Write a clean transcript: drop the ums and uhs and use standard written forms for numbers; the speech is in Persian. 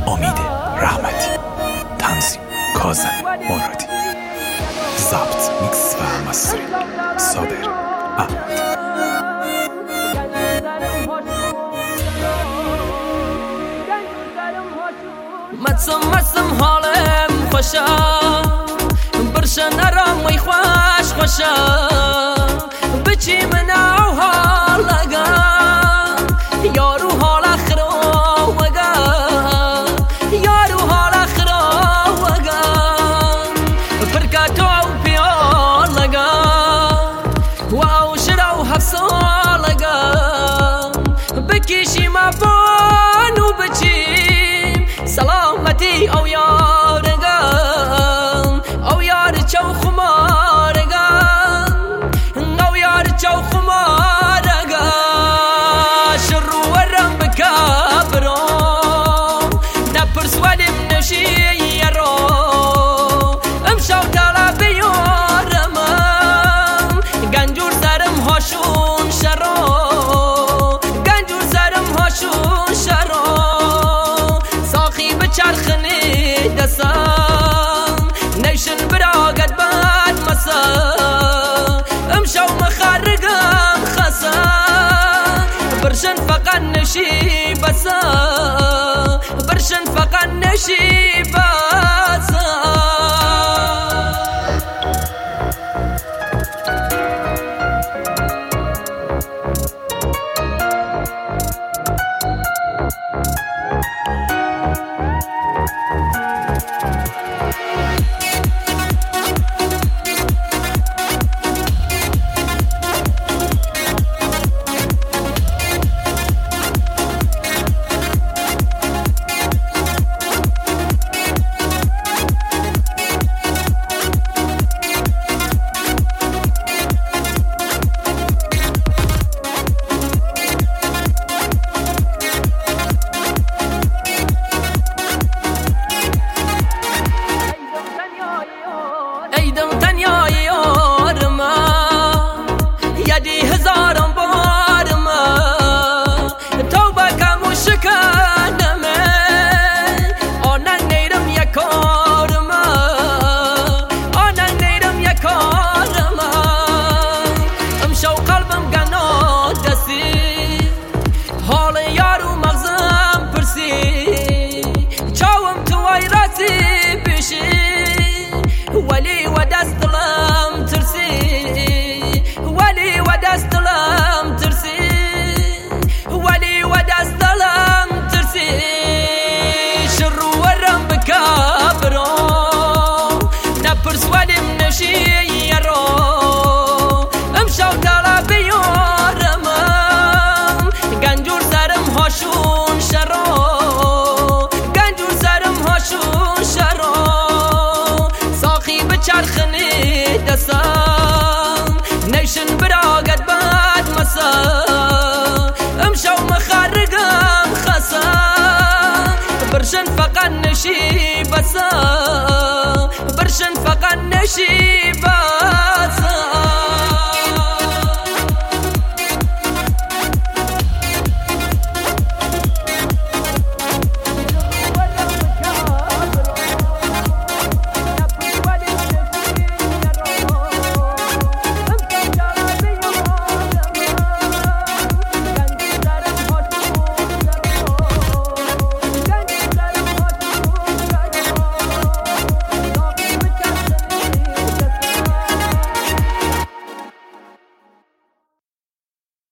امید رحمتی، تنظیم کاظم مرادی، ضبط میکس و مستری صابر احمدی. مەچم حاڵم خۆشە برشە نەڕەمەی خوۆش خۆشە بچی مناو هاڵەگە یار و هاڵە خرۆوەگە یار و هاڵە خرۆوەگە پرکە تۆ و پیۆڵەگە و ئەو شرە و هەفسۆڵەگە بکیشی مەبۆن و بچی سلامتی او یارگم او یار چو خمارگم او یار چو خمارگم شرو ورم بکبرم نپرس ولیم نشی رو امشو طلب یارمم گنجور سرم هاشون شرو گنجور سرم هاشون شرو چرخنی دستم نیشن براقت باد مسا امشو مخارقم خسا برشن فقط نشی